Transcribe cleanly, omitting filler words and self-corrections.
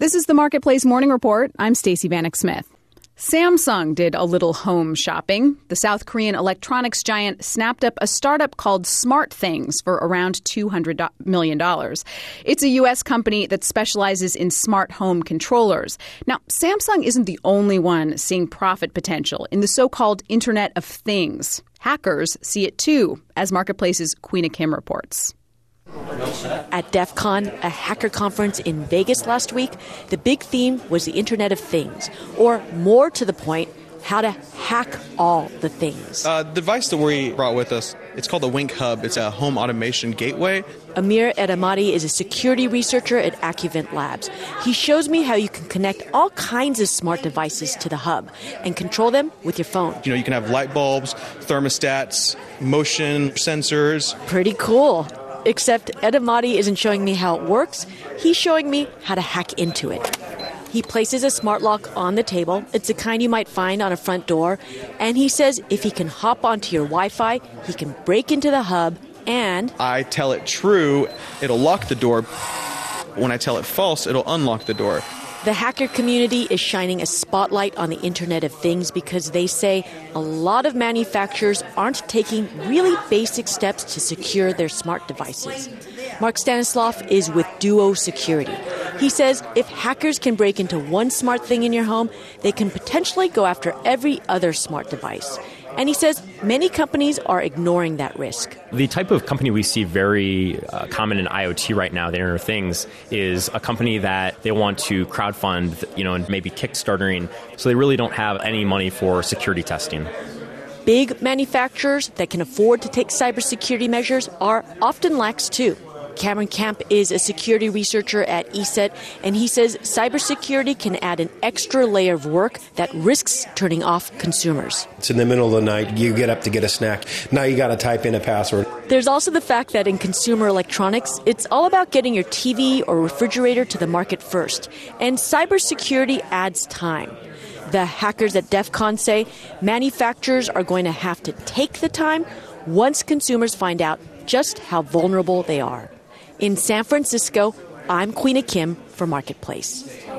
This is the Marketplace Morning Report. I'm Stacey Vanek Smith. Samsung did a little home shopping. The South Korean electronics giant snapped up a startup called SmartThings for around $200 million. It's a U.S. company that specializes in smart home controllers. Now, Samsung isn't the only one seeing profit potential in the so-called Internet of Things. Hackers see it too, as Marketplace's Queena Kim reports. At DEF CON, a hacker conference in Vegas last week, the big theme was the Internet of Things, or more to the point, how to hack all the things. The device that we brought with us, it's called the Wink Hub. It's a home automation gateway. Amir Edamati is a security researcher at Accuvent Labs. He shows me how you can connect all kinds of smart devices to the hub and control them with your phone. You can have light bulbs, thermostats, motion sensors. Pretty cool. Except Edamati isn't showing me how it works. He's showing me how to hack into it. He places a smart lock on the table. It's the kind you might find on a front door. And he says if he can hop onto your Wi-Fi, he can break into the hub and... I tell it true, it'll lock the door. When I tell it false, it'll unlock the door. The hacker community is shining a spotlight on the Internet of Things because they say a lot of manufacturers aren't taking really basic steps to secure their smart devices. Mark Stanislav is with Duo Security. He says if hackers can break into one smart thing in your home, they can potentially go after every other smart device. And he says many companies are ignoring that risk. The type of company we see very common in IoT right now, the Internet of Things, is a company that they want to crowdfund, and maybe Kickstartering, so they really don't have any money for security testing. Big manufacturers that can afford to take cybersecurity measures are often lax too. Cameron Camp is a security researcher at ESET, and he says cybersecurity can add an extra layer of work that risks turning off consumers. It's in the middle of the night. You get up to get a snack. Now you got to type in a password. There's also the fact that in consumer electronics, it's all about getting your TV or refrigerator to the market first. And cybersecurity adds time. The hackers at DEF CON say manufacturers are going to have to take the time once consumers find out just how vulnerable they are. In San Francisco, I'm Queena Kim for Marketplace.